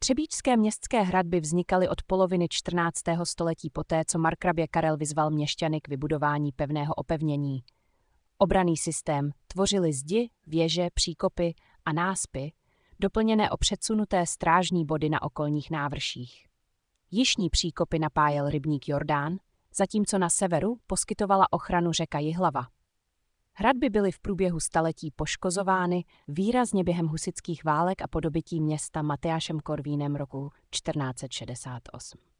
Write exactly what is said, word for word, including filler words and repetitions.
Třebíčské městské hradby vznikaly od poloviny čtrnáctého století poté, co markrabě Karel vyzval měšťany k vybudování pevného opevnění. Obranný systém tvořily zdi, věže, příkopy a náspy, doplněné o předsunuté strážní body na okolních návrších. Jižní příkopy napájel rybník Jordán, zatímco na severu poskytovala ochranu řeka Jihlava. Hradby byly v průběhu staletí poškozovány výrazně během husitských válek a po dobytí města Matyášem Korvínem roku čtrnáct set šedesát osm.